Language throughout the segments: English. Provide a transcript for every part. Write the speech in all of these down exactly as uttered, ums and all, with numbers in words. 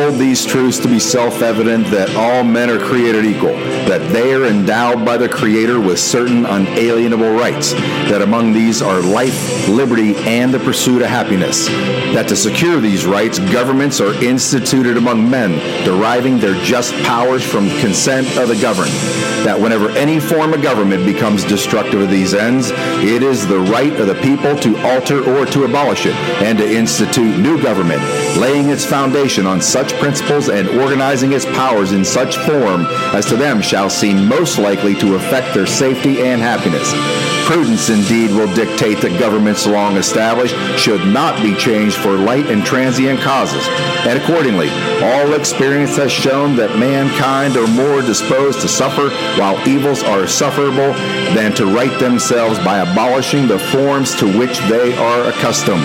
hold these truths to be self-evident that all men are created equal, that they are endowed by the Creator with certain unalienable rights, that among these are life, liberty, and the pursuit of happiness, that to secure these rights, governments are instituted among men, deriving their just powers from consent of the governed, that whenever any form of government becomes destructive of these ends, it is the right of the people to alter or to abolish it, and to institute new government, laying its foundation on such principles and organizing its powers in such form as to them shall seem most likely to affect their safety and happiness. Prudence indeed will dictate that governments long established should not be changed for light and transient causes, and accordingly, all experience has shown that mankind are more disposed to suffer while evils are sufferable than to right themselves by abolishing the forms to which they are accustomed.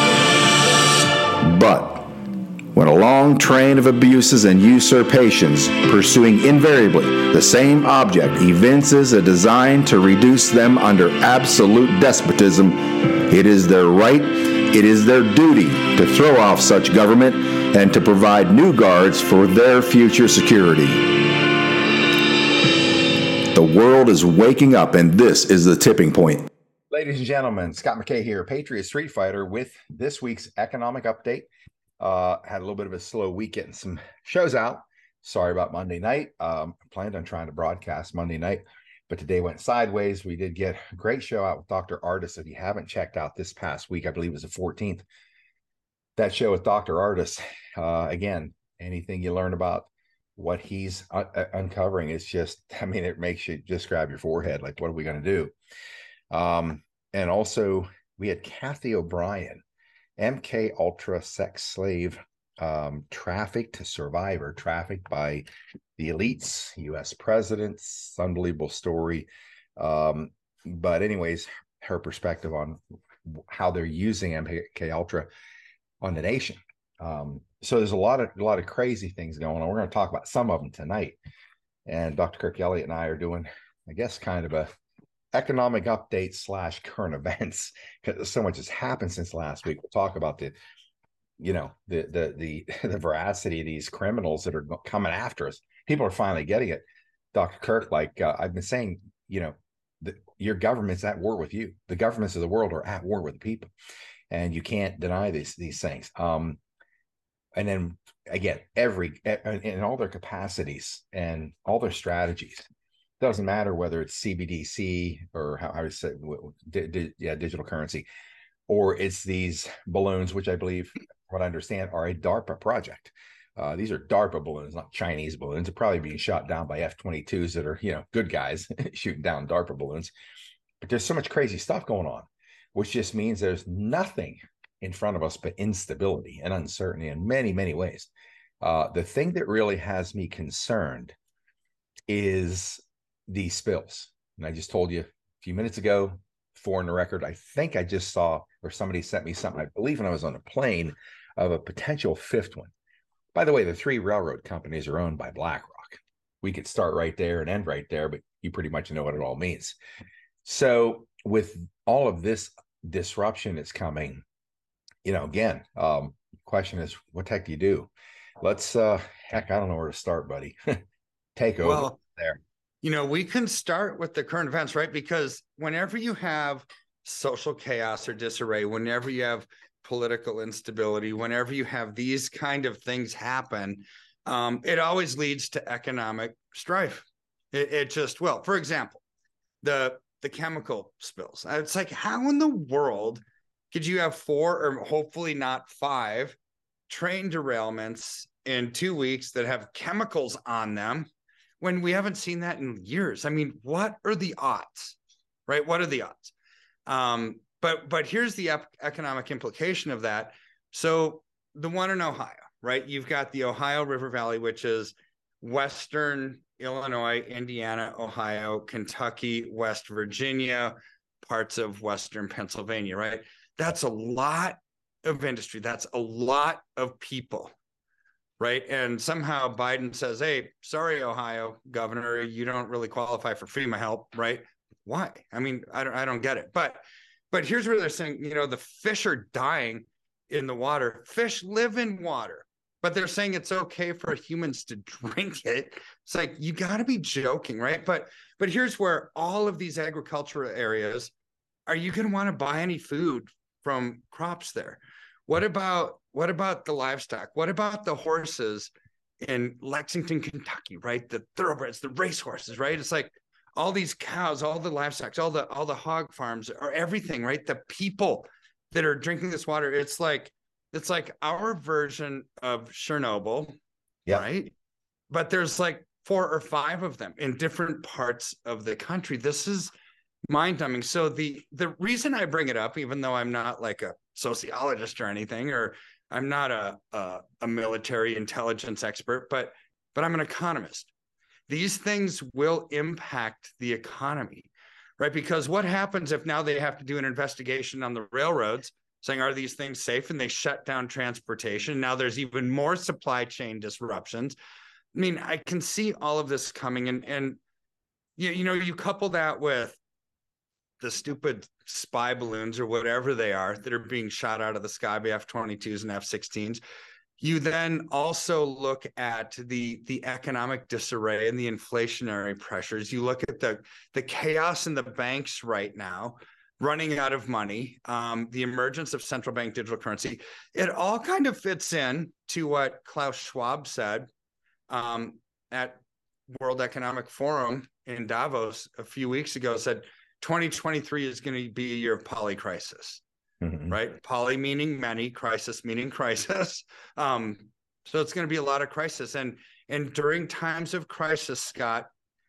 But when a long train of abuses and usurpations, pursuing invariably the same object, evinces a design to reduce them under absolute despotism, it is their right, it is their duty to throw off such government and to provide new guards for their future security. The world is waking up, and this is the tipping point. Ladies and gentlemen, Scott McKay here, Patriot Street Fighter, with this week's economic update. Uh, had a little bit of a slow week getting some shows out. Sorry about Monday night. Um, I planned on trying to broadcast Monday night, but today went sideways. We did get a great show out with Doctor Ardis. If you haven't checked out this past week, I believe it was the fourteenth, that show with Doctor Ardis. Uh, again, anything you learn about what he's un- uncovering is just, I mean, it makes you just grab your forehead. Like, what are we going to do? Um, and also, we had Kathy O'Brien, M K Ultra sex slave, um, trafficked to survivor, trafficked by the elites, U S presidents, unbelievable story. Um, but anyways, her perspective on how they're using M K Ultra on the nation. Um, so there's a lot of a lot of crazy things going on. We're going to talk about some of them tonight. And Doctor Kirk Elliott and I are doing, I guess, kind of a economic update slash current events, because so much has happened since last week. We'll talk about the, you know, the the the the veracity of these criminals that are coming after us. People are finally getting it. Doctor Kirk, like uh, I've been saying, you know, the, your government's at war with you. The governments of the world are at war with the people, and you can't deny these these things. Um, and then again, every in all their capacities and all their strategies. Doesn't matter whether it's C B D C or how I say, di, di, yeah, digital currency, or it's these balloons, which I believe, what I understand, are a DARPA project. Uh, these are DARPA balloons, not Chinese balloons. They're probably being shot down by F twenty-twos that are, you know, good guys shooting down DARPA balloons. But there's so much crazy stuff going on, which just means there's nothing in front of us but instability and uncertainty in many, many ways. Uh, the thing that really has me concerned is these spills. And I just told you a few minutes ago, for in the record, I think I just saw, or somebody sent me something, I believe when I was on a plane, of a potential fifth one. By the way, the three railroad companies are owned by BlackRock. We could start right there and end right there, but you pretty much know what it all means. So with all of this disruption that's coming, you know, again, um, question is, what the heck do you do? Let's, uh, heck, I don't know where to start, buddy. Take over well, there. You know, we can start with the current events, right? Because whenever you have social chaos or disarray, whenever you have political instability, whenever you have these kind of things happen, um, it always leads to economic strife. It, it just will. For example, the the chemical spills. It's like, how in the world could you have four or hopefully not five train derailments in two weeks that have chemicals on them, when we haven't seen that in years? I mean, what are the odds, right? What are the odds? Um, but but here's the ep- economic implication of that. So the one in Ohio, right? You've got the Ohio River Valley, which is Western Illinois, Indiana, Ohio, Kentucky, West Virginia, parts of Western Pennsylvania, right? That's a lot of industry. That's a lot of people. Right. And somehow Biden says, hey, sorry, Ohio governor, you don't really qualify for FEMA help. Right. Why? I mean, I don't I don't get it. But but here's where they're saying, you know, the fish are dying in the water. Fish live in water. but they're saying it's okay for humans to drink it. It's like, you got to be joking, right? But but here's where all of these agricultural areas, are you going to want to buy any food from crops there? What about what about the livestock? What about the horses in Lexington, Kentucky, right? The thoroughbreds, the racehorses, right? It's like all these cows, all the livestock, all the all the hog farms, or everything, right? The people that are drinking this water, it's like it's like our version of Chernobyl, yep. right? But there's like four or five of them in different parts of the country. This is mind-numbing. So the the reason I bring it up, even though I'm not like a sociologist or anything, or I'm not a, a a military intelligence expert, but but I'm an economist. These things will impact the economy, right? Because what happens if now they have to do an investigation on the railroads, saying, are these things safe? And they shut down transportation. Now there's even more supply chain disruptions. I mean, I can see all of this coming, and and you, you know, you couple that with the stupid spy balloons or whatever they are that are being shot out of the sky by F twenty-twos and F sixteens. You then also look at the, the economic disarray and the inflationary pressures. You look at the, the chaos in the banks right now, running out of money, um, the emergence of central bank digital currency. It all kind of fits in to what Klaus Schwab said um, at World Economic Forum in Davos a few weeks ago, said twenty twenty-three is going to be a year of polycrisis. Mm-hmm. Right? Poly meaning many, crisis meaning crisis. Um, so it's going to be a lot of crisis. And, and during times of crisis, Scott,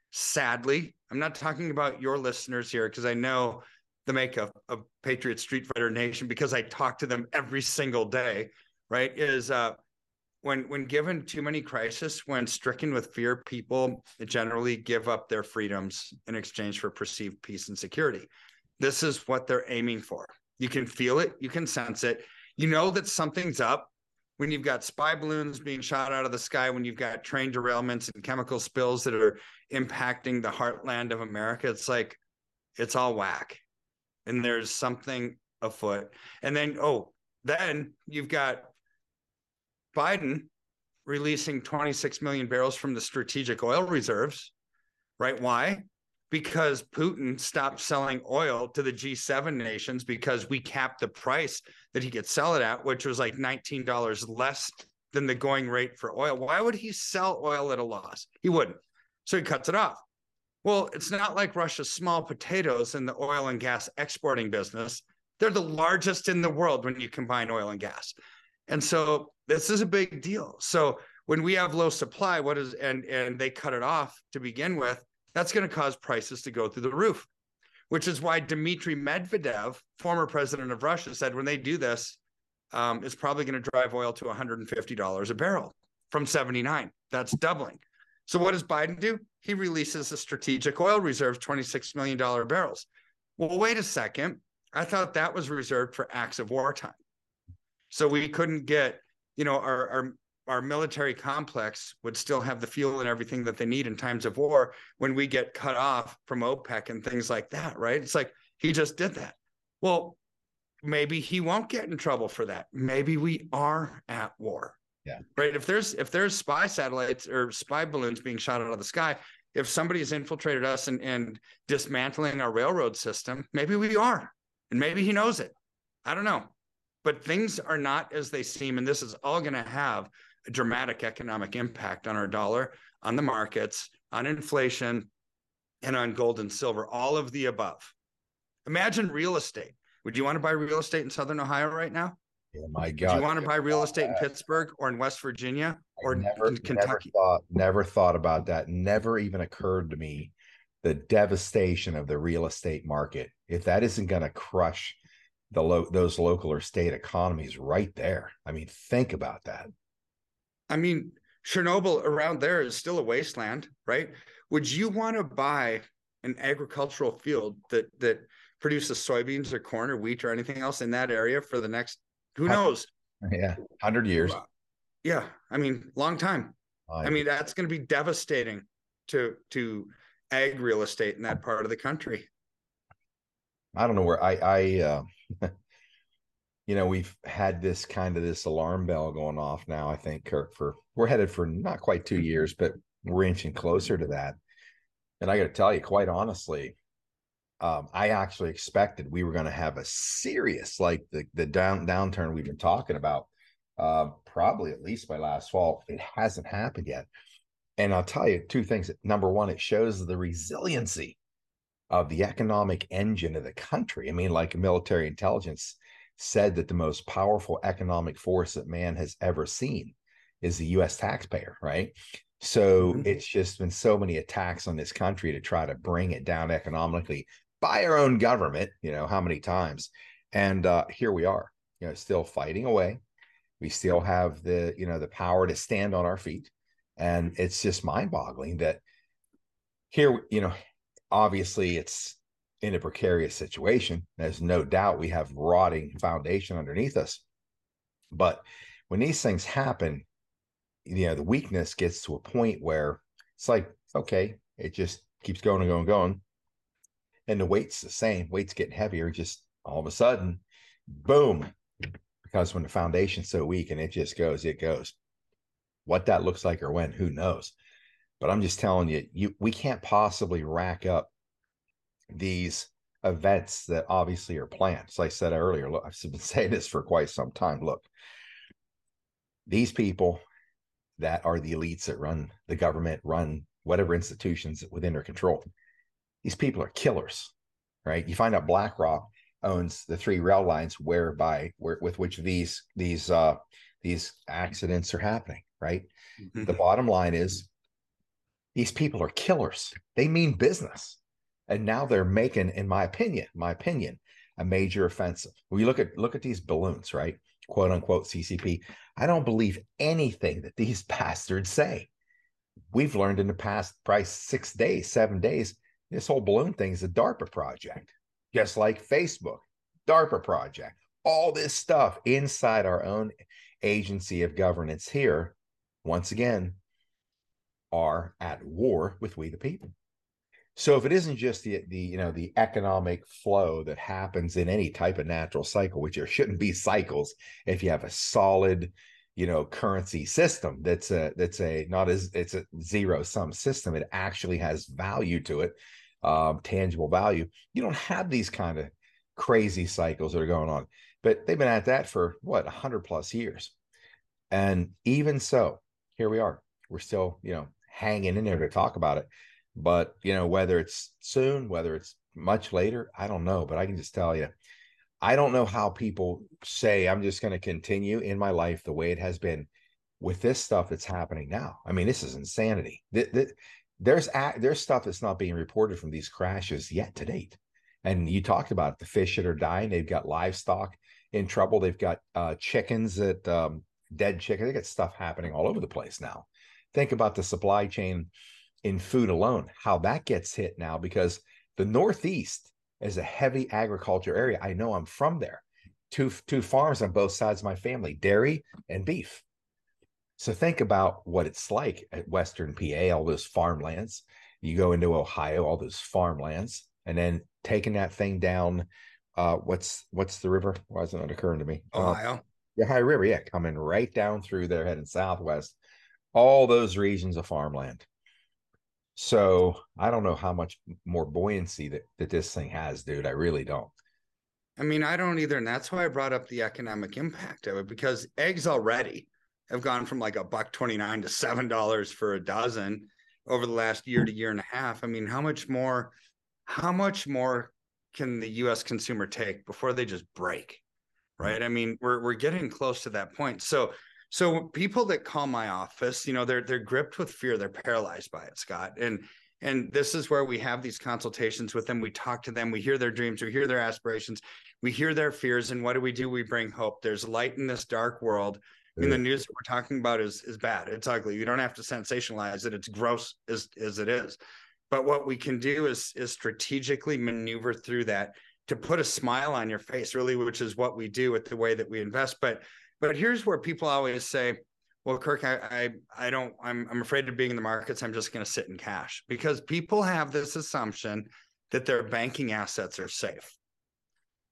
sadly, I'm not talking about your listeners here, because I know the makeup of Patriot Street Fighter Nation, because I talk to them every single day, right? Is uh, when, when given too many crises, when stricken with fear, people generally give up their freedoms in exchange for perceived peace and security. This is what they're aiming for. You can feel it. You can sense it. You know that something's up when you've got spy balloons being shot out of the sky, when you've got train derailments and chemical spills that are impacting the heartland of America. It's like, it's all whack. And there's something afoot. And then, oh, then you've got Biden releasing twenty-six million barrels from the strategic oil reserves, right? Why? Because Putin stopped selling oil to the G seven nations because we capped the price that he could sell it at, which was like nineteen dollars less than the going rate for oil. Why would he sell oil at a loss? He wouldn't. So he cuts it off. Well, it's not like Russia's small potatoes in the oil and gas exporting business. They're the largest in the world when you combine oil and gas. And so this is a big deal. So when we have low supply, what is and and they cut it off to begin with, that's going to cause prices to go through the roof, which is why Dmitry Medvedev, former president of Russia, said when they do this, um, it's probably going to drive oil to one hundred fifty dollars a barrel from seventy-nine. That's doubling. So what does Biden do? He releases the strategic oil reserves, twenty-six million dollars barrels. Well, wait a second. I thought that was reserved for acts of wartime. So we couldn't get, you know, our, our our military complex would still have the fuel and everything that they need in times of war when we get cut off from OPEC and things like that, right? It's like, he just did that. Well, maybe he won't get in trouble for that. Maybe we are at war. Yeah. Right. If there's, if there's spy satellites or spy balloons being shot out of the sky, if somebody has infiltrated us and, and dismantling our railroad system, maybe we are, and maybe he knows it. I don't know, but things are not as they seem. And this is all going to have a dramatic economic impact on our dollar, on the markets, on inflation, and on gold and silver, all of the above. Imagine real estate. Would you want to buy real estate in Southern Ohio right now? Yeah, my God. Do you want to buy real estate in Pittsburgh or in West Virginia or never, in Kentucky? Never thought, never thought about that. Never even occurred to me the devastation of the real estate market. If that isn't going to crush the lo- those local or state economies right there. I mean, think about that. I mean, Chernobyl around there is still a wasteland, right? Would you want to buy an agricultural field that that produces soybeans or corn or wheat or anything else in that area for the next, who knows? Yeah, one hundred years. Yeah, I mean, long time. I, I mean, that's going to be devastating to to ag real estate in that part of the country. I don't know where I I uh, you know, we've had this kind of this alarm bell going off now, I think, Kirk, for we're headed for not quite two years, but we're inching closer to that. And I got to tell you, quite honestly, um, I actually expected we were going to have a serious, like the, the down downturn we've been talking about, uh, probably at least by last fall. It hasn't happened yet. And I'll tell you two things. Number one, it shows the resiliency of the economic engine of the country. I mean, like military intelligence said that the most powerful economic force that man has ever seen is the U S taxpayer, right? So mm-hmm. it's just been so many attacks on this country to try to bring it down economically by our own government, you know, how many times? And uh, here we are, you know, still fighting away. We still have the, you know, the power to stand on our feet. And it's just mind-boggling that here, you know, obviously it's in a precarious situation. There's no doubt we have rotting foundation underneath us. But when these things happen, you know, the weakness gets to a point where it's like, okay, it just keeps going and going and going. And the weight's the same. Weight's getting heavier. Just all of a sudden, boom. Because when the foundation's so weak and it just goes, it goes. What that looks like or when, who knows? But I'm just telling you, you we can't possibly rack up these events that obviously are planned. So I said earlier, look, I've been saying this for quite some time. Look, these people that are the elites that run the government, run whatever institutions within their control, these people are killers, right? You find out BlackRock owns the three rail lines whereby where, with which these these uh, these accidents are happening, right? Mm-hmm. The bottom line is these people are killers. They mean business. And now they're making, in my opinion, my opinion, a major offensive. We look at look at these balloons, right? Quote unquote C C P. I don't believe anything that these bastards say. We've learned in the past, probably six days, seven days, this whole balloon thing is a DARPA project, just like Facebook, DARPA project. All this stuff inside our own agency of governance here, once again, are at war with we the people. So if it isn't just the the you know the economic flow that happens in any type of natural cycle, which there shouldn't be cycles if you have a solid, you know, currency system that's a that's a not as it's a zero sum system. It actually has value to it, um, tangible value. You don't have these kind of crazy cycles that are going on, but they've been at that for what, a hundred plus years, and even so, here we are. We're still, you know, hanging in there to talk about it. But, you know, whether it's soon, whether it's much later, I don't know. But I can just tell you, I don't know how people say I'm just going to continue in my life the way it has been with this stuff that's happening now. I mean, this is insanity. There's there's stuff that's not being reported from these crashes yet to date. And you talked about it, the fish that are dying. They've got livestock in trouble. They've got uh, chickens that um, dead chicken. They got stuff happening all over the place now. Think about the supply chain in food alone, how that gets hit now, because the Northeast is a heavy agriculture area. I know, I'm from there. Two, two farms on both sides of my family, dairy and beef. So think about what it's like at Western P A, all those farmlands. You go into Ohio, all those farmlands, and then taking that thing down. Uh, what's what's the river? Why isn't it occurring to me? Ohio. Uh, the Ohio River, yeah, coming right down through there, heading southwest. All those regions of farmland. So I don't know how much more buoyancy that, that this thing has, dude. I really don't. I mean, I don't either. And that's why I brought up the economic impact of it, because eggs already have gone from like a buck twenty-nine to seven dollars for a dozen over the last year to year and a half. I mean, how much more, how much more can the U S consumer take before they just break? Right. I mean, we're we're getting close to that point. So So people that call my office, you know, they're they're gripped with fear. They're paralyzed by it, Scott. And and this is where we have these consultations with them. We talk to them. We hear their dreams. We hear their aspirations. We hear their fears. And what do we do? We bring hope. There's light in this dark world. I mean, the news that we're talking about is is bad. It's ugly. You don't have to sensationalize it. It's gross as, as it is. But what we can do is is strategically maneuver through that to put a smile on your face, really, which is what we do with the way that we invest. But But here's where people always say, well, Kirk, I, I, I don't, I'm, I'm afraid of being in the markets. I'm just going to sit in cash, because people have this assumption that their banking assets are safe.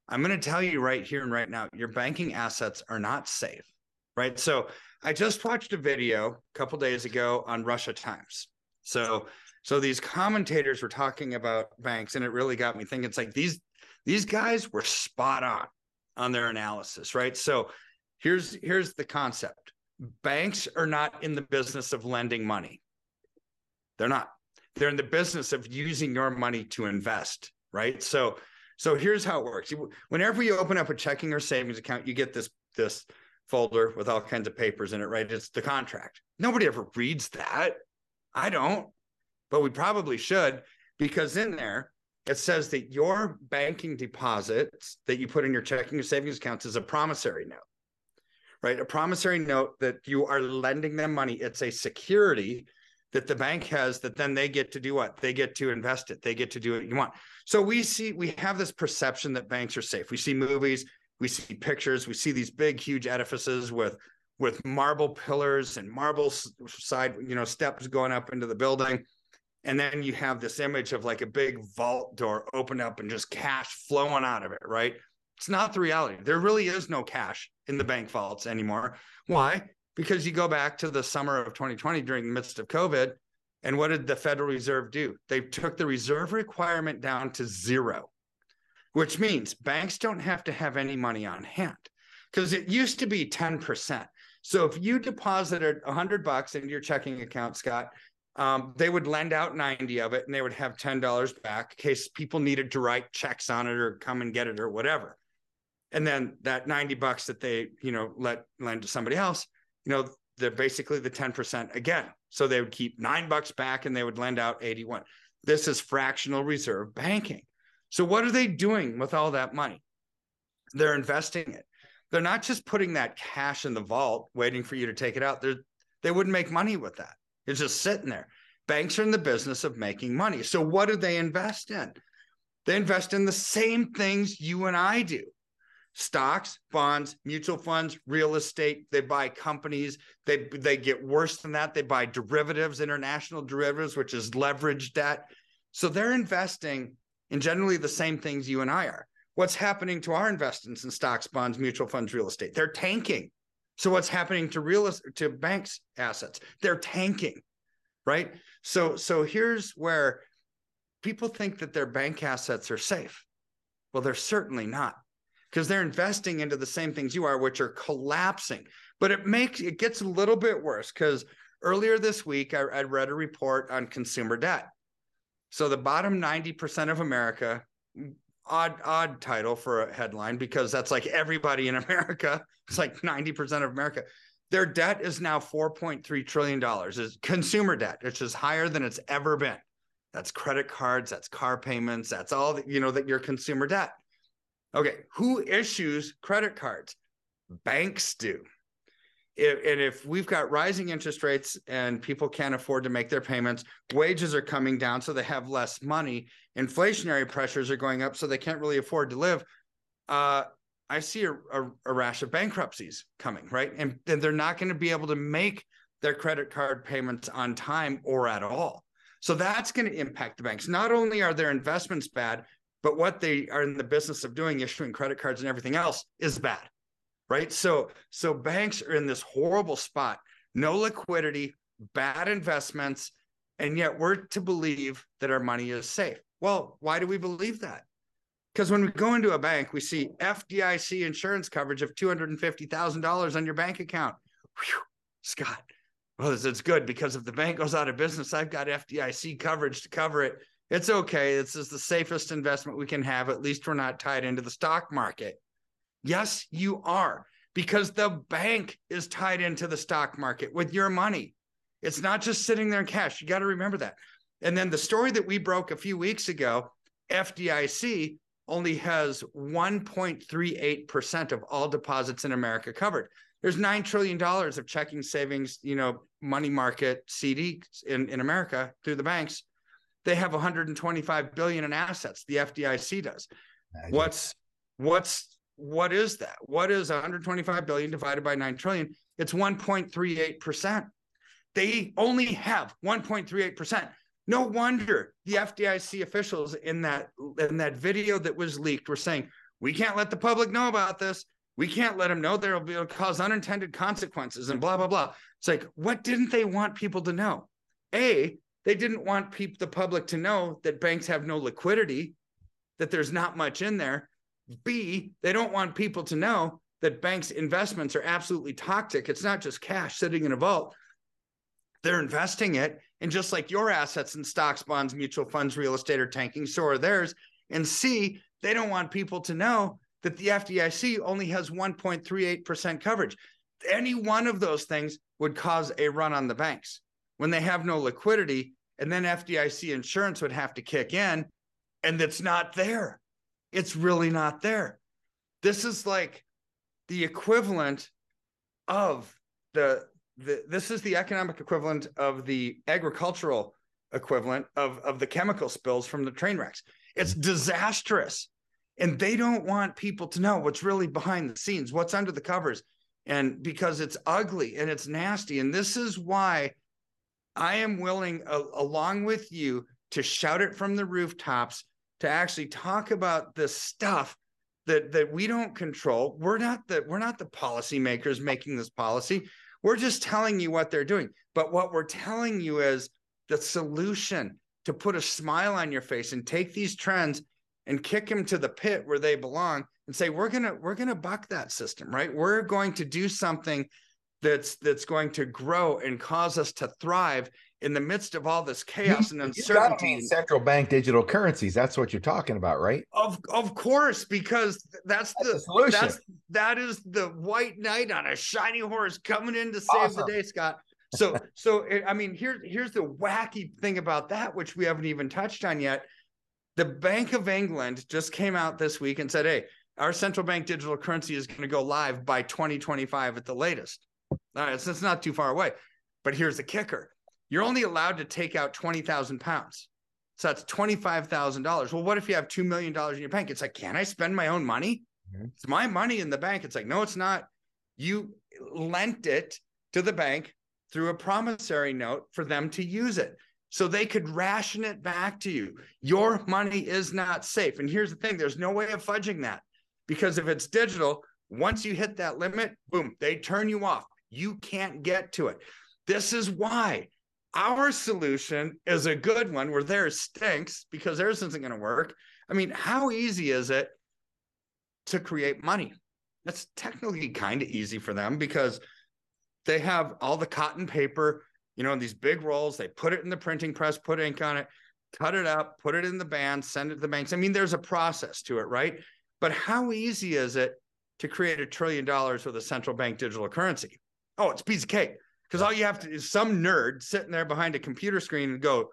I'm going to tell you right here and right now, your banking assets are not safe, right? So I just watched a video a couple days ago on Russia Times. So, so these commentators were talking about banks, and it really got me thinking. It's like these, these guys were spot on on their analysis, right? So here's, here's the concept. Banks are not in the business of lending money. They're not. They're in the business of using your money to invest, right? So, so here's how it works. Whenever you open up a checking or savings account, you get this, this folder with all kinds of papers in it, right? It's the contract. Nobody ever reads that. I don't, but we probably should, because in there, it says that your banking deposits that you put in your checking or savings accounts is a promissory note, right? A promissory note that you are lending them money. It's a security that the bank has that then they get to do what? They get to invest it. They get to do what you want. So we see, we have this perception that banks are safe. We see movies, we see pictures, we see these big, huge edifices with, with marble pillars and marble side, you know, steps going up into the building. And then you have this image of like a big vault door open up and just cash flowing out of it, right? It's not the reality. There really is no cash in the bank vaults anymore. Why? Because you go back to the summer of twenty twenty during the midst of COVID, and what did the Federal Reserve do? They took the reserve requirement down to zero, which means banks don't have to have any money on hand, because it used to be ten percent. So if you deposited a hundred bucks into your checking account, Scott, um, they would lend out ninety of it, and they would have ten dollars back in case people needed to write checks on it or come and get it or whatever. And then that ninety bucks that they, you know, let lend to somebody else, you know, they're basically the ten percent again. So they would keep nine bucks back and they would lend out eighty-one. This is fractional reserve banking. So what are they doing with all that money? They're investing it. They're not just putting that cash in the vault, waiting for you to take it out. They're, they wouldn't make money with that. It's just sitting there. Banks are in the business of making money. So what do they invest in? They invest in the same things you and I do. Stocks, bonds, mutual funds, real estate. They buy companies. They, they get worse than that. They buy derivatives, international derivatives, which is leveraged debt. So they're investing in generally the same things you and I are. What's happening to our investments in stocks, bonds, mutual funds, real estate? They're tanking. So what's happening to real to banks' assets? They're tanking, right? So, so here's where people think that their bank assets are safe. Well, they're certainly not, because they're investing into the same things you are, which are collapsing. But it makes it gets a little bit worse, because earlier this week, I, I read a report on consumer debt. So the bottom ninety percent of America, odd, odd title for a headline, because that's like everybody in America. It's like ninety percent of America. Their debt is now four point three trillion dollars, is consumer debt, which is higher than it's ever been. That's credit cards, that's car payments, that's all that, you know, that your consumer debt. Okay, who issues credit cards? Banks do. If, and if we've got rising interest rates and people can't afford to make their payments, wages are coming down, so they have less money. Inflationary pressures are going up, so they can't really afford to live. Uh, I see a, a, a rash of bankruptcies coming, right? And, and they're not going to be able to make their credit card payments on time or at all. So that's going to impact the banks. Not only are their investments bad, but what they are in the business of doing, issuing credit cards and everything else, is bad, right? So, so banks are in this horrible spot, no liquidity, bad investments, and yet we're to believe that our money is safe. Well, why do we believe that? Because when we go into a bank, we see F D I C insurance coverage of two hundred fifty thousand dollars on your bank account. Whew, Scott, well, it's good, because if the bank goes out of business, I've got F D I C coverage to cover it. It's okay. This is the safest investment we can have. At least we're not tied into the stock market. Yes, you are, because the bank is tied into the stock market with your money. It's not just sitting there in cash. You got to remember that. And then the story that we broke a few weeks ago, F D I C only has one point three eight percent of all deposits in America covered. There's nine trillion dollars of checking, savings, you know, money market C Ds in, in America through the banks. They have one hundred twenty-five billion dollars in assets. The F D I C does. Imagine. What's, what's, what is that? What is one hundred twenty-five billion dollars divided by nine trillion? It's one point three eight percent. They only have one point three eight percent. No wonder the F D I C officials in that, in that video that was leaked were saying, we can't let the public know about this. We can't let them know. There will be it'll cause unintended consequences and blah, blah, blah. It's like, what didn't they want people to know? A, they didn't want people, the public to know that banks have no liquidity, that there's not much in there. B, they don't want people to know that banks' investments are absolutely toxic. It's not just cash sitting in a vault. They're investing it. And just like your assets in stocks, bonds, mutual funds, real estate are tanking, so are theirs. And C, they don't want people to know that the F D I C only has one point three eight percent coverage. Any one of those things would cause a run on the banks when they have no liquidity, and then F D I C insurance would have to kick in, and it's not there. It's really not there. This is like the equivalent of the, the this is the economic equivalent of the agricultural equivalent of, of the chemical spills from the train wrecks. It's disastrous. And they don't want people to know what's really behind the scenes, what's under the covers. And because it's ugly and it's nasty. And this is why I am willing, uh, along with you, to shout it from the rooftops, to actually talk about this stuff that, that we don't control. We're not the, we're not the policymakers making this policy. We're just telling you what they're doing. But what we're telling you is the solution to put a smile on your face and take these trends and kick them to the pit where they belong and say, we're going to, we're going to buck that system, right? We're going to do something that's, that's going to grow and cause us to thrive in the midst of all this chaos and uncertainty. Central bank digital currencies. That's what you're talking about, right? Of, of course, because that's, that's the, the solution. That's, that is the white knight on a shiny horse coming in to save awesome. the day, Scott. So, so, I mean, here, here's the wacky thing about that, which we haven't even touched on yet. The Bank of England just came out this week and said, hey, our central bank digital currency is going to go live by twenty twenty-five at the latest. All right, so it's not too far away. But here's the kicker. You're only allowed to take out twenty thousand pounds. So that's twenty-five thousand dollars. Well, what if you have two million dollars in your bank? It's like, can I spend my own money? Mm-hmm. It's my money in the bank. It's like, no, it's not. You lent it to the bank through a promissory note for them to use it, so they could ration it back to you. Your money is not safe. And here's the thing, there's no way of fudging that, because if it's digital, once you hit that limit, boom, they turn you off. You can't get to it. This is why our solution is a good one, where theirs stinks because theirs isn't going to work. I mean, how easy is it to create money? That's technically kind of easy for them, because they have all the cotton paper, you know, in these big rolls. They put it in the printing press, put ink on it, cut it up, put it in the band, send it to the banks. I mean, there's a process to it, right? But how easy is it to create a trillion dollars with a central bank digital currency? Oh, it's a piece of cake. Because all you have to is some nerd sitting there behind a computer screen and go,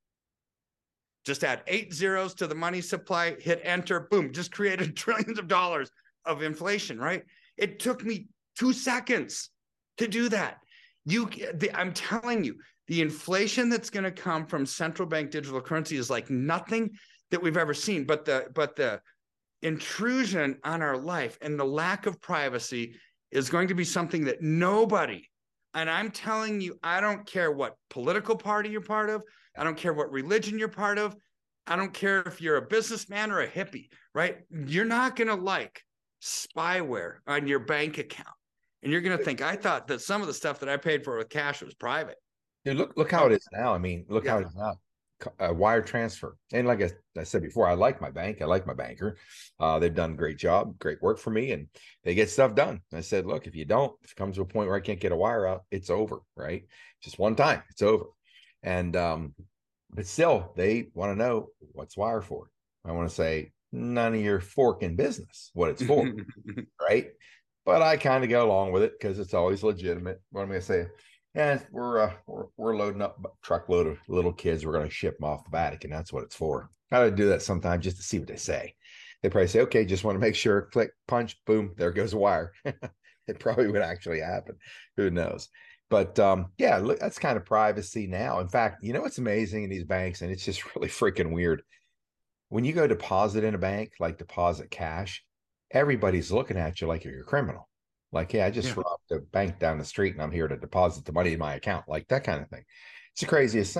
just add eight zeros to the money supply, hit enter, boom, just created trillions of dollars of inflation, right? It took me two seconds to do that. You, the, I'm telling you, the inflation that's going to come from central bank digital currency is like nothing that we've ever seen. But the but the intrusion on our life and the lack of privacy is going to be something that nobody, and I'm telling you, I don't care what political party you're part of, I don't care what religion you're part of, I don't care if you're a businessman or a hippie, right? You're not going to like spyware on your bank account. And you're going to think, I thought that some of the stuff that I paid for with cash was private. Dude, look, look how it is now. I mean, look yeah. how it is now. A wire transfer. And like I, I said before, I like my bank. I like my banker. Uh, they've done a great job, great work for me, and they get stuff done. I said, look, if you don't, if it comes to a point where I can't get a wire out, it's over, right? Just one time, it's over. And, um, but still, they want to know what's wire for. I want to say, none of your forking business what it's for, right? But I kind of go along with it because it's always legitimate. What am I going to say? And we're, uh, we're we're loading up a truckload of little kids. We're going to ship them off the Vatican. That's what it's for. I would do that sometimes just to see what they say. They probably say, okay, just want to make sure, click, punch, boom, there goes a wire. It probably would actually happen. Who knows? But um, yeah, look, that's kind of privacy now. In fact, you know what's amazing in these banks, and it's just really freaking weird. When you go deposit in a bank, like deposit cash, everybody's looking at you like you're a criminal. Like, yeah, I just yeah. robbed a bank down the street and I'm here to deposit the money in my account, like that kind of thing. It's the craziest thing.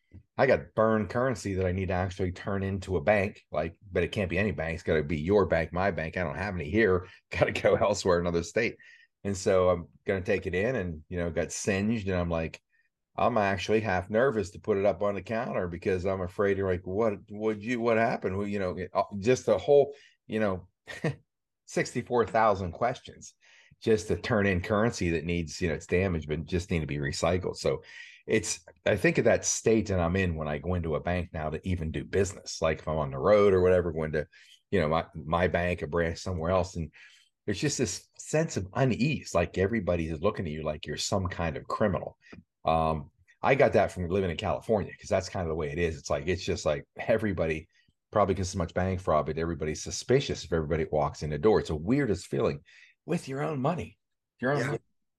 I got burned currency that I need to actually turn into a bank. Like, but it can't be any bank. It's got to be your bank, my bank. I don't have any here. Got to go elsewhere, another state. And so I'm going to take it in, and, you know, got singed. And I'm like, I'm actually half nervous to put it up on the counter because I'm afraid you're like, what would you, what happened? Well, you know, just the whole, you know, sixty-four thousand questions just to turn in currency that needs, you know, it's damaged, but just need to be recycled. So it's, I think of that state that I'm in when I go into a bank now to even do business. Like if I'm on the road or whatever, going to, you know, my, my bank, a branch somewhere else. And there's just this sense of unease. Like everybody is looking at you like you're some kind of criminal. Um, I got that from living in California, because that's kind of the way it is. It's like, it's just like everybody, probably because so much bank fraud, but everybody's suspicious if everybody walks in the door. It's the weirdest feeling with your own money. Your own yeah. money.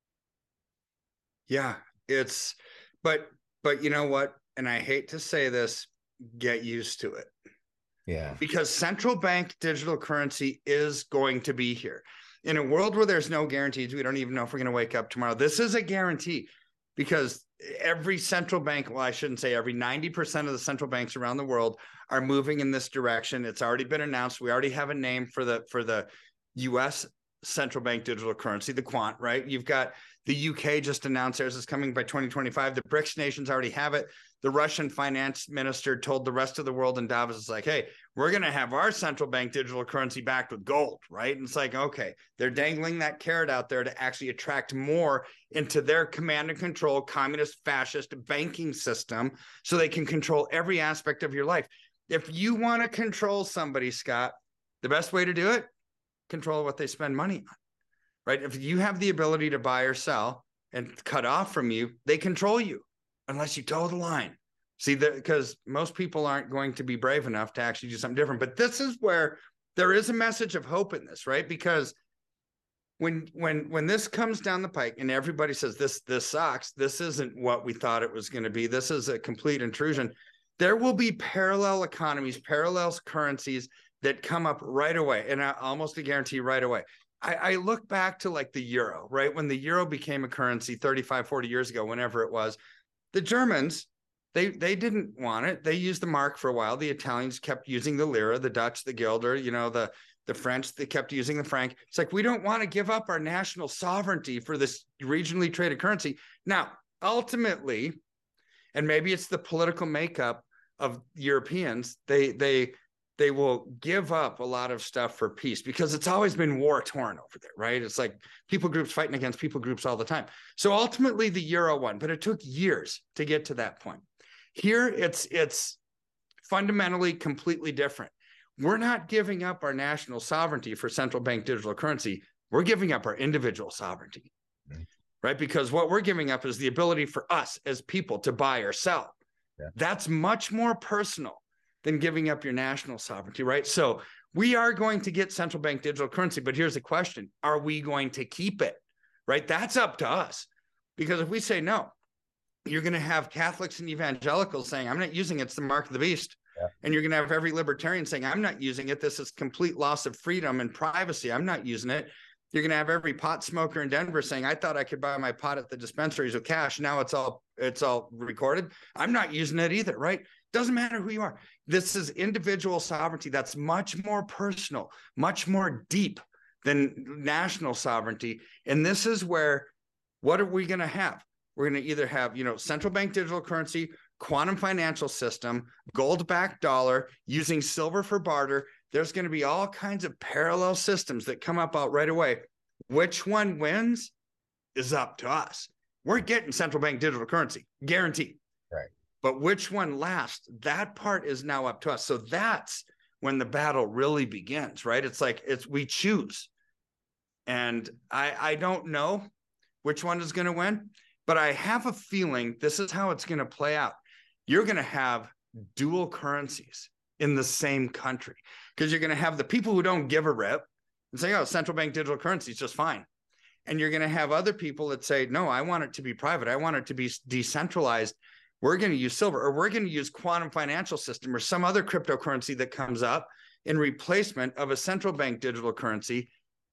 Yeah, it's, but, but you know what? And I hate to say this, get used to it. Yeah. Because central bank digital currency is going to be here. In a world where there's no guarantees, we don't even know if we're going to wake up tomorrow. This is a guarantee, because every central bank, well, I shouldn't say every, ninety percent of the central banks around the world are moving in this direction. It's already been announced. We already have a name for the, for the U S central bank digital currency, the Quant, right? You've got the U K just announced theirs is coming by twenty twenty-five. The BRICS nations already have it. The Russian finance minister told the rest of the world in Davos, it's like, hey, we're going to have our central bank digital currency backed with gold, right? And it's like, okay, they're dangling that carrot out there to actually attract more into their command and control communist fascist banking system so they can control every aspect of your life. If you want to control somebody, Scott, the best way to do it, control what they spend money on, right? If you have the ability to buy or sell and cut off from you, they control you unless you toe the line. See, because most people aren't going to be brave enough to actually do something different. But this is where there is a message of hope in this, right? Because when when when this comes down the pike and everybody says this this sucks, this isn't what we thought it was going to be, this is a complete intrusion, there will be parallel economies, parallel currencies that come up right away, and I almost guarantee right away. I, I look back to like the euro, right? When the euro became a currency thirty-five, forty years ago, whenever it was, the Germans, they they didn't want it. They used the mark for a while. The Italians kept using the lira, the Dutch, the guilder, you know, the, the French, they kept using the franc. It's like, we don't want to give up our national sovereignty for this regionally traded currency. Now, ultimately, and maybe it's the political makeup of Europeans, they they they will give up a lot of stuff for peace, because it's always been war torn over there, right? It's like people groups fighting against people groups all the time. So ultimately the euro won, but it took years to get to that point. Here it's it's fundamentally completely different. We're not giving up our national sovereignty for central bank digital currency. We're giving up our individual sovereignty, mm-hmm. right? Because what we're giving up is the ability for us as people to buy or sell. Yeah. That's much more personal than giving up your national sovereignty, right? So we are going to get central bank digital currency, but here's the question. Are we going to keep it, right? That's up to us. Because if we say no, you're going to have Catholics and evangelicals saying, I'm not using it, it's the mark of the beast. Yeah. And you're going to have every libertarian saying, I'm not using it, this is complete loss of freedom and privacy, I'm not using it. You're going to have every pot smoker in Denver saying, I thought I could buy my pot at the dispensaries with cash, now it's all it's all recorded, I'm not using it either, right? Doesn't matter who you are. This is individual sovereignty that's much more personal, much more deep than national sovereignty. And this is where, what are we going to have? We're going to either have, you know, central bank digital currency, quantum financial system, gold-backed dollar, using silver for barter. There's going to be all kinds of parallel systems that come up out right away. Which one wins is up to us. We're getting central bank digital currency, guaranteed. Right. But which one lasts, that part is now up to us. So that's when the battle really begins, right? It's like, it's we choose. And I, I don't know which one is going to win, but I have a feeling this is how it's going to play out. You're going to have dual currencies in the same country, because you're going to have the people who don't give a rip and say, oh, central bank digital currency is just fine. And you're going to have other people that say, no, I want it to be private. I want it to be decentralized. We're going to use silver, or we're going to use quantum financial system or some other cryptocurrency that comes up in replacement of a central bank digital currency.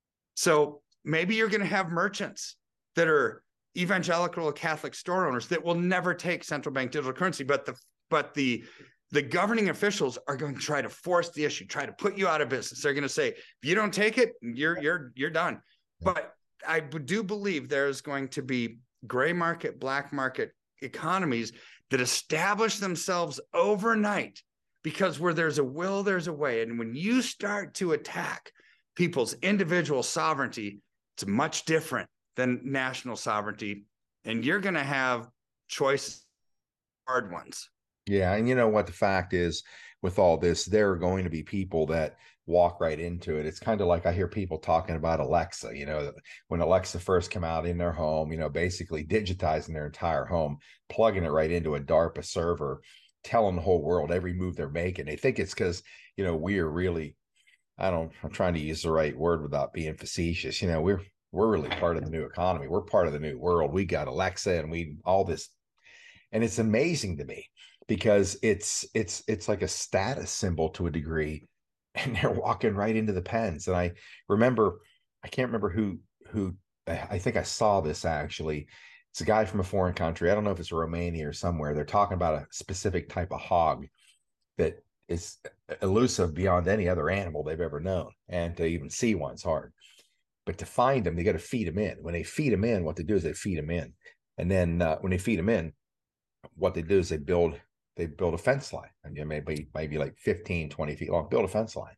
So maybe you're going to have merchants that are evangelical or Catholic store owners that will never take central bank digital currency, but the but the the governing officials are going to try to force the issue, try to put you out of business. They're going to say, if you don't take it, you're you're you're done. But I do believe there's going to be gray market, black market economies that establish themselves overnight, because where there's a will, there's a way. And when you start to attack people's individual sovereignty, it's much different than national sovereignty. And you're going to have choices, hard ones. Yeah. And you know what the fact is with all this, there are going to be people that walk right into it. It's kind of like I hear people talking about Alexa, you know, when Alexa first came out in their home, you know, basically digitizing their entire home, plugging it right into a DARPA server, telling the whole world every move they're making. They think it's because, you know, we are really, I don't, I'm trying to use the right word without being facetious. You know, we're, we're really part of the new economy. We're part of the new world. We got Alexa and we, all this. And it's amazing to me because it's, it's, it's like a status symbol to a degree, and they're walking right into the pens. And I remember, I can't remember who, who, I think I saw this actually. It's a guy from a foreign country. I don't know if it's Romania or somewhere. They're talking about a specific type of hog that is elusive beyond any other animal they've ever known. And to even see one's hard. But to find them, they got to feed them in. When they feed them in, what they do is they feed them in. And then uh, when they feed them in, what they do is they build, they build a fence line. And you know, maybe, maybe like fifteen, twenty feet long, build a fence line.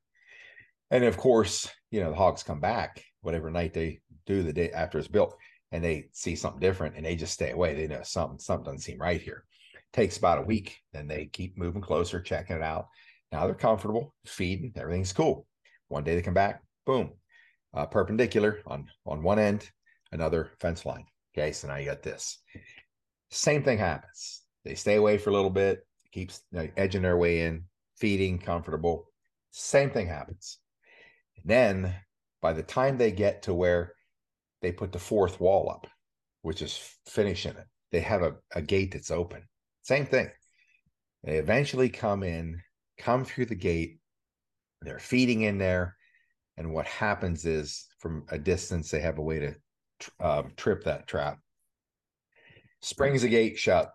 And of course, you know, the hogs come back, whatever night they do the day after it's built, and they see something different and they just stay away. They know something, something doesn't seem right here. Takes about a week. Then they keep moving closer, checking it out. Now they're comfortable, feeding, everything's cool. One day they come back, boom, uh, perpendicular on, on one end, another fence line. Okay, so now you got this. Same thing happens. They stay away for a little bit, keeps you know, edging their way in, feeding, comfortable. Same thing happens. And then by the time they get to where they put the fourth wall up, which is finishing it, they have a, a gate that's open. Same thing. They eventually come in, come through the gate, they're feeding in there. And what happens is from a distance, they have a way to uh, trip that trap. Springs the gate shut.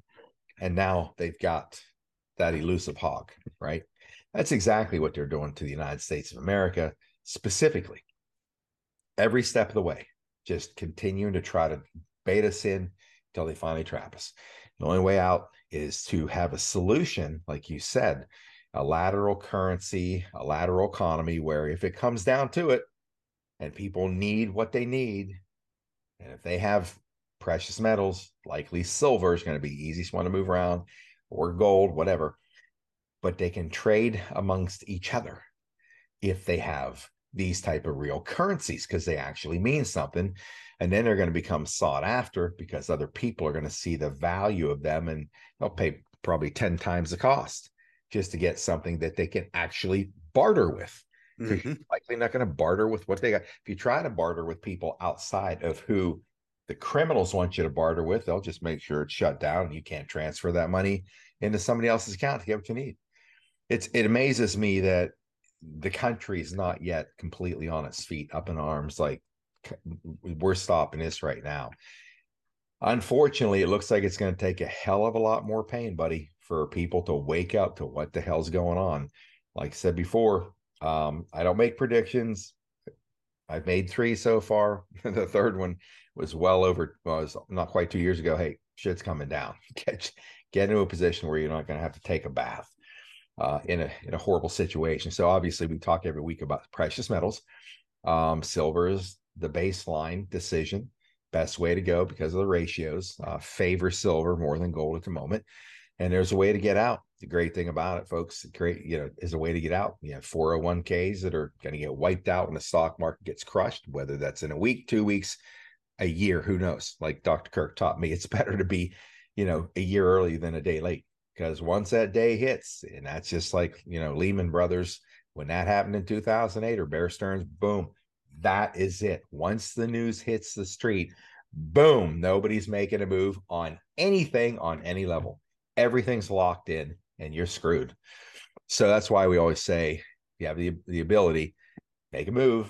And now they've got that elusive hog, right? That's exactly what they're doing to the United States of America, specifically. Every step of the way, just continuing to try to bait us in until they finally trap us. The only way out is to have a solution, like you said, a lateral currency, a lateral economy, where if it comes down to it and people need what they need, and if they have precious metals, likely silver is going to be the easiest one to move around, or gold, whatever, but they can trade amongst each other if they have these type of real currencies, because they actually mean something. And then they're going to become sought after because other people are going to see the value of them, and they'll pay probably ten times the cost just to get something that they can actually barter with. Because mm-hmm. You're likely not going to barter with what they got. If you try to barter with people outside of who the criminals want you to barter with, they'll just make sure it's shut down and you can't transfer that money into somebody else's account to get what you need. It's it amazes me that the country is not yet completely on its feet, up in arms, like we're stopping this right now. Unfortunately, it looks like it's going to take a hell of a lot more pain, buddy, for people to wake up to what the hell's going on. Like I said before, um, I don't make predictions. I've made three so far. The third one was well over, was not quite two years ago. Hey, shit's coming down. Get, get into a position where you're not going to have to take a bath uh, in a in a horrible situation. So obviously, we talk every week about precious metals. Um, silver is the baseline decision, best way to go because of the ratios. Uh, favor silver more than gold at the moment, and there's a way to get out. The great thing about it, folks, great, you know, is a way to get out. You have four oh one Ks that are going to get wiped out when the stock market gets crushed, whether that's in a week, two weeks, a year, who knows? Like Doctor Kirk taught me, it's better to be, you know, a year early than a day late, because once that day hits, and that's just like, you know, Lehman Brothers, when that happened in two thousand eight, or Bear Stearns, boom, that is it. Once the news hits the street, boom, nobody's making a move on anything on any level. Everything's locked in and you're screwed. So that's why we always say, you have the, the ability, make a move,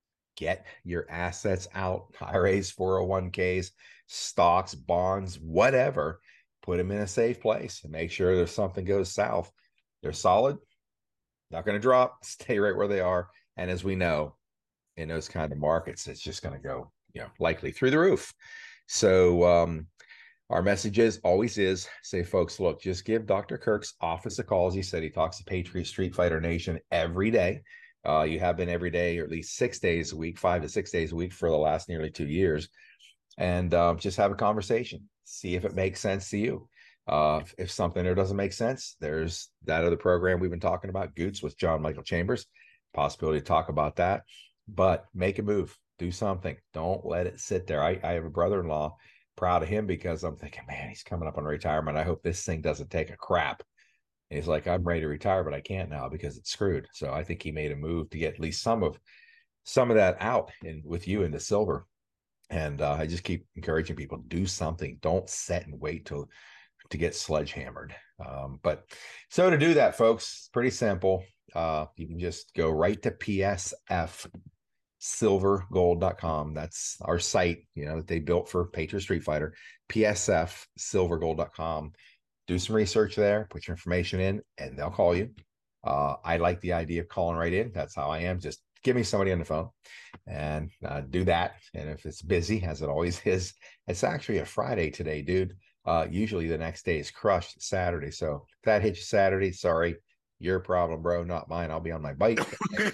get your assets out, I R As, four oh one Ks, stocks, bonds, whatever, put them in a safe place and make sure if something goes south, they're solid, not going to drop, stay right where they are. And as we know, in those kind of markets, it's just going to go, you know, likely through the roof. So um, our message is always is say, folks, look, just give Doctor Kirk's office a call. As he said, he talks to Patriot Street Fighter Nation every day. Uh, you have been every day, or at least six days a week, five to six days a week for the last nearly two years. And uh, just have a conversation, see if it makes sense to you. Uh, if, if something there doesn't make sense, there's that other program we've been talking about, Goots with John Michael Chambers, possibility to talk about that. But make a move, do something. Don't let it sit there. I, I have a brother-in-law, proud of him because I'm thinking, man, he's coming up on retirement. I hope this thing doesn't take a crap. And he's like, I'm ready to retire, but I can't now because it's screwed. So I think he made a move to get at least some of some of that out in with you in the silver. And uh, I just keep encouraging people, do something. Don't sit and wait till to get sledgehammered. Um, but so to do that, folks, it's pretty simple. Uh, you can just go right to P S F silver gold dot com. That's our site, you know, that they built for Patriot Street Fighter, P S F silver gold dot com. Do some research there, put your information in, and they'll call you. Uh, I like the idea of calling right in. That's how I am. Just give me somebody on the phone and uh, do that. And if it's busy, as it always is, it's actually a Friday today, dude. Uh, usually the next day is crushed Saturday. So if that hits you Saturday, sorry, your problem, bro, not mine. I'll be on my bike.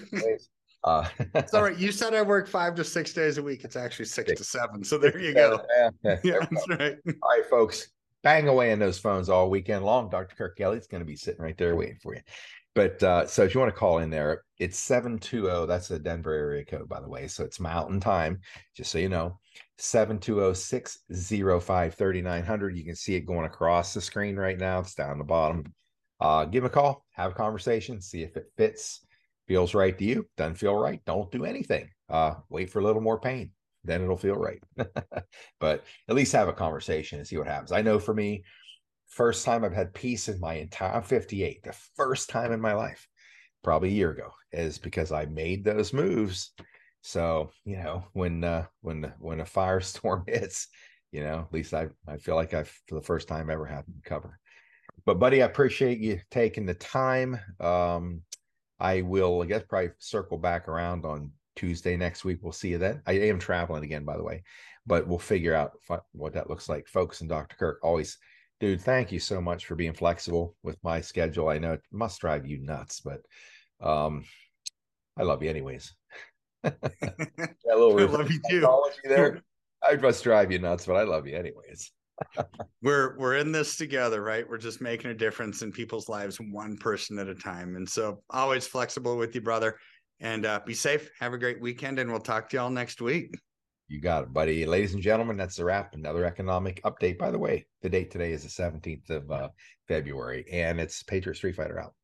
uh, It's all right. You said I work five to six days a week. It's actually six, six to seven. So there you go. Yeah, yeah. Yeah, that's right. All right, folks, bang away on those phones all weekend long. Doctor Kirk Kelly's going to be sitting right there waiting for you. But uh, so if you want to call in there, it's seven two zero. That's the Denver area code, by the way. So it's Mountain Time, just so you know. seven two zero, six zero five, three nine zero zero. You can see it going across the screen right now. It's down the bottom. Uh, give them a call, have a conversation, see if it fits, feels right to you. Doesn't feel right, don't do anything. Uh, wait for a little more pain, then it'll feel right. But at least have a conversation and see what happens. I know for me, first time I've had peace in my entire, I'm fifty-eight, the first time in my life, probably a year ago, is because I made those moves. So, you know, when, uh, when, when a firestorm hits, you know, at least I, I feel like I've, for the first time ever, had cover. But buddy, I appreciate you taking the time. Um, I will, I guess, probably circle back around on Tuesday next week. We'll see you then. I am traveling again, by the way, but we'll figure out what that looks like. Folks, and Doctor Kirk, always, dude, thank you so much for being flexible with my schedule. I know it must drive you nuts, but um, I love you anyways. That little I love you too. There. I must drive you nuts, but I love you anyways. we're we're in this together, right? We're just making a difference in people's lives, one person at a time. And so always flexible with you, brother. And uh, be safe. Have a great weekend, and we'll talk to y'all next week. You got it, buddy. Ladies and gentlemen, that's the wrap. Another economic update. By the way, the date today is the seventeenth of uh, February, and it's Patriot Street Fighter out.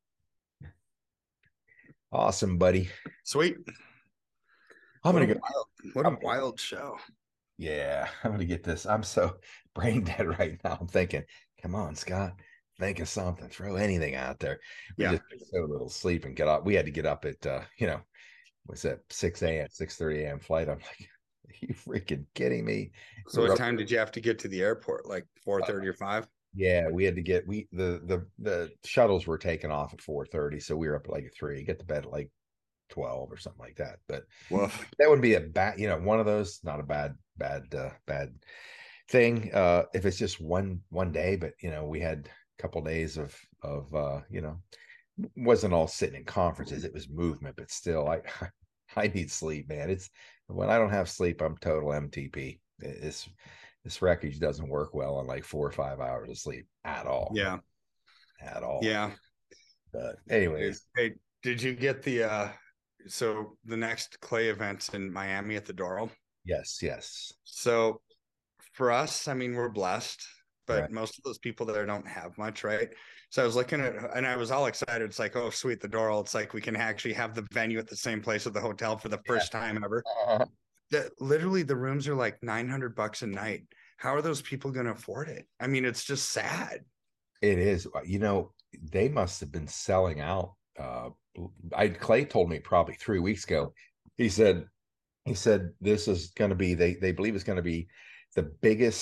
Awesome, buddy. Sweet. I'm what gonna a go. Wild, what a wild show. Yeah, I'm gonna get this. I'm so brain dead right now. I'm thinking, come on, Scott, think of something. Throw anything out there. We yeah. just took so little sleep and get up. We had to get up at uh, you know, what's that, six a m, six thirty a m flight. I'm like, are you freaking kidding me? So what time did you have to get to the airport? Like four thirty uh, or five? Yeah, we had to get we the the the shuttles were taking off at four thirty, so we were up at like at three. Get to bed at like twelve or something like that. But Woof. That would be a bad, you know, one of those, not a bad, bad, uh, bad thing. Uh, if it's just one one day, but you know, we had a couple days of of uh, you know, wasn't all sitting in conferences. It was movement, but still, I I need sleep, man. It's when I don't have sleep, I'm total M T P. This this wreckage doesn't work well on like four or five hours of sleep at all. Yeah, at all. Yeah. But anyways, hey, did you get the? uh So the next clay event's in Miami at the Doral. Yes, yes. So for us, I mean, we're blessed, but right. most of those people there don't have much, right? So I was looking at, and I was all excited. It's like, oh, sweet, the Doral. It's like we can actually have the venue at the same place at the hotel for the first yeah. time ever. Uh-huh. The, literally, the rooms are like nine hundred bucks a night. How are those people going to afford it? I mean, it's just sad. It is. You know, they must have been selling out. Uh, I Clay told me probably three weeks ago. He said, he said this is going to be. They they believe it's going to be the biggest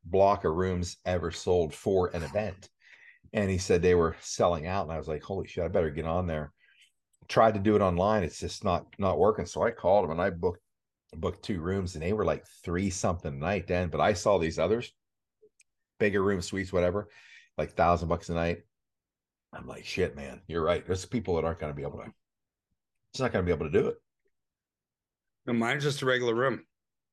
block of rooms ever sold for an event. And he said they were selling out. And I was like, holy shit, I better get on there. Tried to do it online. It's just not not working. So I called him and I booked booked two rooms, and they were like three something a night then. But I saw these others, bigger room suites, whatever, like thousand bucks a night. I'm like, shit, man, you're right. There's people that aren't going to be able to, it's not going to be able to do it. No, mine's just a regular room.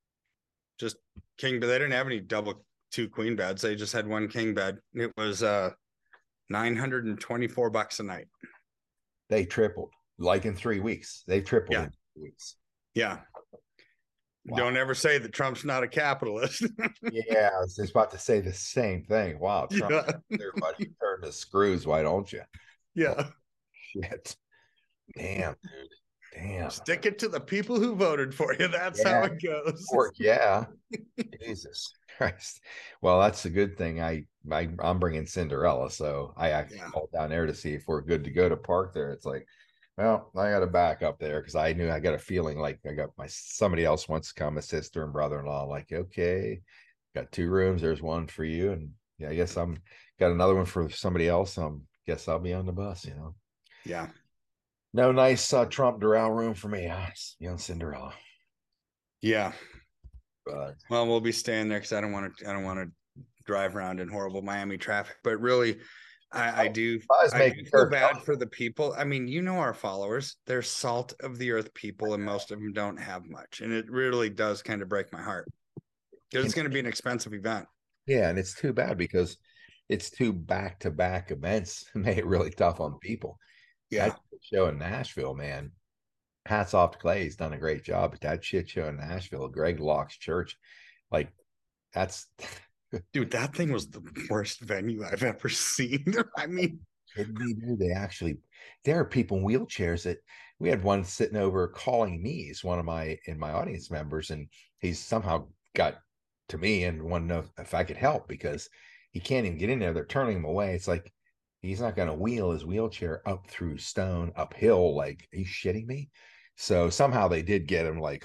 Just king, but they didn't have any double two queen beds. They just had one king bed. It was uh nine hundred twenty-four bucks a night. They tripled like in three weeks. They've tripled Yeah. in three weeks. Yeah. Wow. Don't ever say that Trump's not a capitalist. Yeah, I was just about to say the same thing. Wow, Trump, Yeah. everybody turn the screws. Why don't you? Yeah. Oh, shit. Damn, dude. Damn. Stick it to the people who voted for you. That's Yeah. how it goes. Or, yeah. Jesus Christ. Well, that's a good thing. I, I I'm bringing Cinderella, so I actually Yeah. called down there to see if we're good to go to park there. It's like, well, I got to back up there because I knew I got a feeling like I got my somebody else wants to come, a sister and brother-in-law. Like, okay, got two rooms. There's one for you, and yeah, I guess I'm got another one for somebody else. Um, guess I'll be on the bus. You know. Yeah. No nice uh, Trump Doral room for me. Huh? Young Cinderella. Yeah. But Well, we'll be staying there because I don't want to. I don't want to drive around in horrible Miami traffic. But really, I, I do. I was I making do feel sure- bad for the people. I mean, you know, our followers. They're salt of the earth people, and most of them don't have much. And it really does kind of break my heart because it's going to be an expensive event. yeah, and it's too bad because it's two back-to-back events made it really tough on people. Yeah. That show in Nashville, man. Hats off to Clay. He's done a great job. But that shit show in Nashville, Greg Locke's church, like that's Dude, that thing was the worst venue I've ever seen. I mean, kidding me, dude. They actually there are people in wheelchairs that we had one sitting over calling me. He's one of my in my audience members, and he's somehow got to me and wanted to know if I could help because he can't even get in there. They're turning him away. It's like he's not going to wheel his wheelchair up through stone uphill. Like, are you shitting me? So somehow they did get him like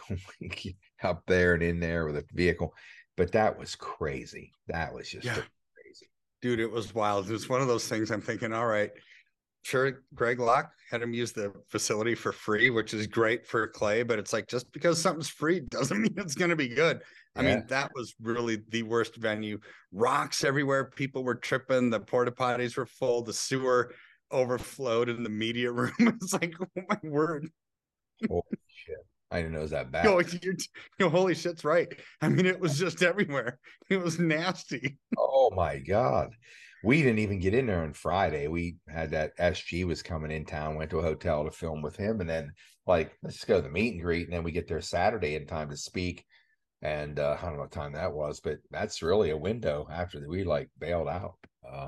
up there and in there with a vehicle. But that was crazy. That was just Yeah. crazy. dude, it was wild. It was one of those things I'm thinking, all right, sure, Greg Locke had him use the facility for free, which is great for Clay, but it's like just because something's free doesn't mean it's going to be good. I Yeah. mean, that was really the worst venue. Rocks everywhere. People were tripping. The porta potties were full. The sewer overflowed in the media room. It's like, oh my word. Holy shit. I didn't know it was that bad. Yo, you're, you know, holy shit's right. I mean, it was just everywhere. It was nasty. Oh my God. We didn't even get in there on Friday. We had that S G was coming in town, went to a hotel to film with him. And then like, let's go to the meet and greet. And then we get there Saturday in time to speak. And uh, I don't know what time that was, but that's really a window after we like bailed out. Uh,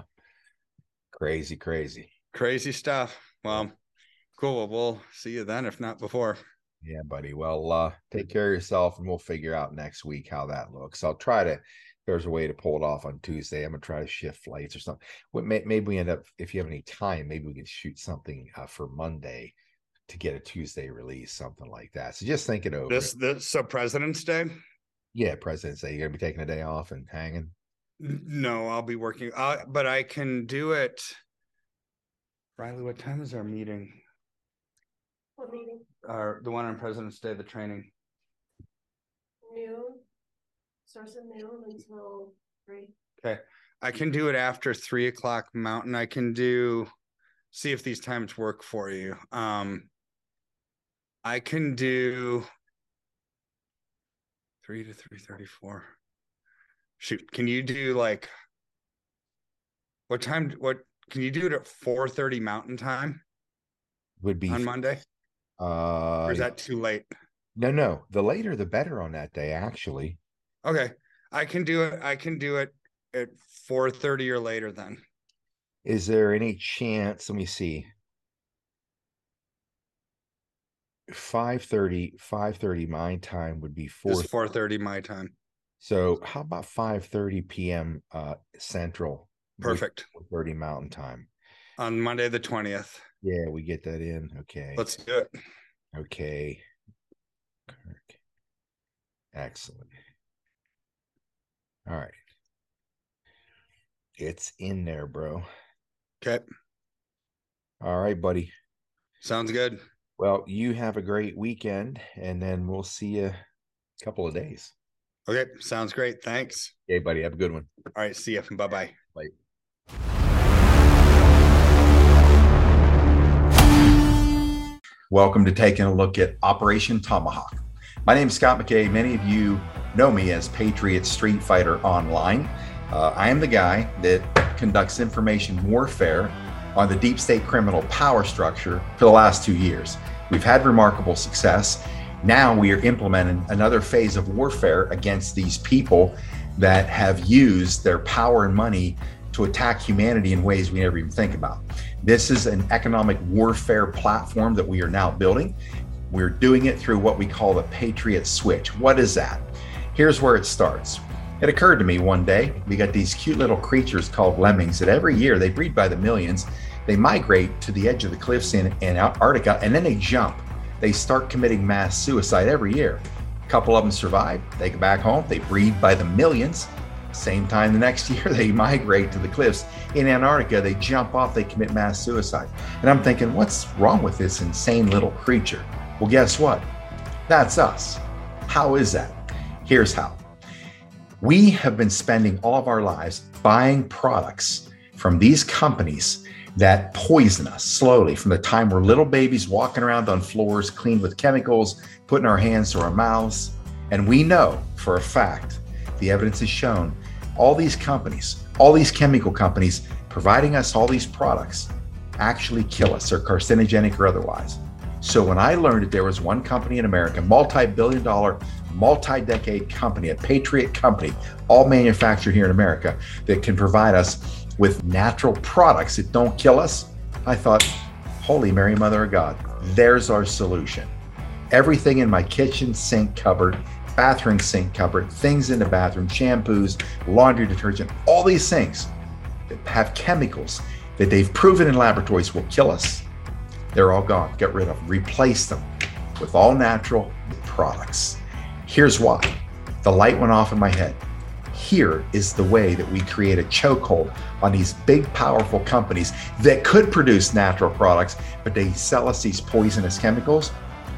crazy, crazy. Crazy stuff. Well, cool. Well, we'll see you then, if not before. Yeah, buddy. Well, uh, take care of yourself and we'll figure out next week how that looks. I'll try to, if there's a way to pull it off on Tuesday. I'm going to try to shift flights or something. What may, maybe we end up, if you have any time, maybe we can shoot something uh, for Monday to get a Tuesday release, something like that. So just think it over. This, this, so President's Day? Yeah, President's Day. You're going to be taking a day off and hanging? No, I'll be working, uh, but I can do it. Riley, what time is our meeting? What meeting? Our, the one on President's Day, the training. Noon. Starts at noon until three. Okay. I can do it after three o'clock Mountain. I can do, see if these times work for you. Um, I can do three to three thirty-four. Shoot, can you do like, what time, what, can you do it at four thirty Mountain time Would be on Monday? Uh, Or is that too late? no, no. The later, the better on that day, actually. Okay. I can do it. I can do it at four thirty or later then. Is there any chance? Let me see. five thirty, five thirty my time would be four. It's four thirty my time. So how about five thirty p.m. uh Central? Perfect. four thirty Mountain Time. On Monday the twentieth. Yeah, we get that in. Okay. Let's do it. Okay. Kirk. Excellent. All right. It's in there, bro. Okay. All right, buddy. Sounds good. Well, you have a great weekend, and then we'll see you a couple of days. Okay. Sounds great. Thanks. Okay, buddy. Have a good one. All right. See you. Bye-bye. Bye. Welcome to taking a look at Operation Tomahawk. My name is Scott McKay. Many of you know me as Patriot Street Fighter Online. Uh, I am the guy that conducts information warfare on the deep state criminal power structure for the last two years. We've had remarkable success. Now we are implementing another phase of warfare against these people that have used their power and money to attack humanity in ways we never even think about. This is an economic warfare platform that we are now building. We're doing it through what we call the Patriot Switch. What is that? Here's where it starts. It occurred to me one day, we got these cute little creatures called lemmings that every year they breed by the millions. They migrate to the edge of the cliffs in, in Antarctica, and then they jump. They start committing mass suicide every year. A couple of them survive, they go back home, they breed by the millions. Same time the next year, they migrate to the cliffs in Antarctica, they jump off, they commit mass suicide. And I'm thinking, what's wrong with this insane little creature? Well, guess what? That's us. How is that? Here's how. We have been spending all of our lives buying products from these companies that poison us slowly from the time we're little babies walking around on floors cleaned with chemicals, putting our hands to our mouths. And we know for a fact, the evidence is shown, all these companies, all these chemical companies providing us all these products actually kill us, or carcinogenic or otherwise. So when I learned that there was one company in America, multi-billion dollar, multi-decade company, a Patriot company, all manufactured here in America, that can provide us with natural products that don't kill us, I thought, Holy Mary, Mother of God, there's our solution. Everything in my kitchen sink cupboard, bathroom sink cupboard, things in the bathroom, shampoos, laundry detergent, all these things that have chemicals that they've proven in laboratories will kill us, they're all gone. Get rid of them. Replace them with all natural products. Here's why. The light went off in my head. Here is the way that we create a chokehold on these big, powerful companies that could produce natural products, but they sell us these poisonous chemicals.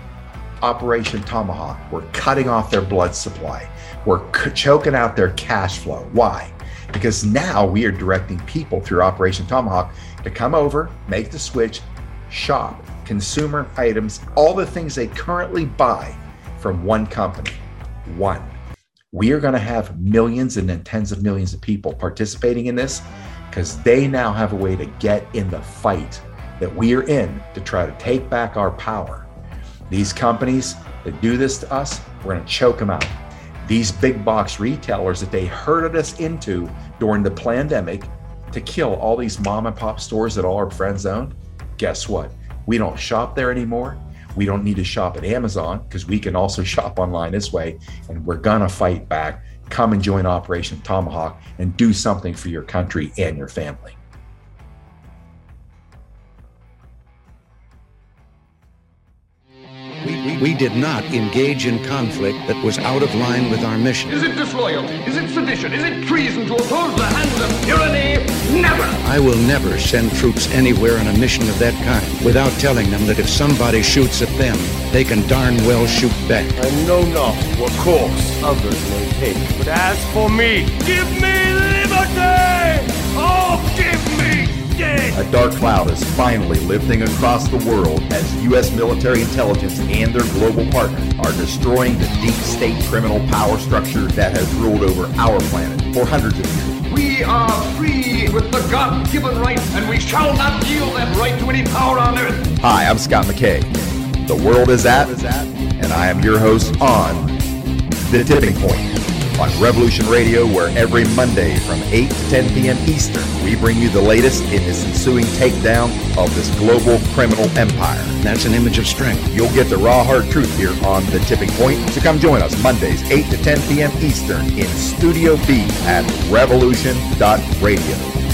Operation Tomahawk. We're cutting off their blood supply. We're c- choking out their cash flow. Why? Because now we are directing people through Operation Tomahawk to come over, make the switch, shop consumer items, all the things they currently buy from one company. One. We are going to have millions and then tens of millions of people participating in this because they now have a way to get in the fight that we are in to try to take back our power. These companies that do this to us, we're going to choke them out. These big box retailers that they herded us into during the pandemic to kill all these mom and pop stores that all our friends own, guess what? We don't shop there anymore. We don't need to shop at Amazon because we can also shop online this way, and we're gonna fight back. Come and join Operation Tomahawk and do something for your country and your family. We, we did not engage in conflict that was out of line with our mission. Is it disloyalty? Is it sedition? Is it treason to oppose the hands of tyranny? Never! I will never send troops anywhere on a mission of that kind without telling them that if somebody shoots at them, they can darn well shoot back. I know not what course others may take, but as for me, give me liberty! Oh, give me death! A dark cloud is finally lifting across the world as U S military intelligence and their global partners are destroying the deep state criminal power structure that has ruled over our planet for hundreds of years. We are free with the God-given right, and we shall not yield that right to any power on earth. Hi, I'm Scott McKay. The world is at, and I am your host on The Tipping Point on Revolution Radio, where every Monday from eight to ten p.m. Eastern, we bring you the latest in this ensuing takedown of this global criminal empire. That's an image of strength. You'll get the raw, hard truth here on The Tipping Point, so come join us Mondays, eight to ten p.m. Eastern in Studio B at revolution dot radio.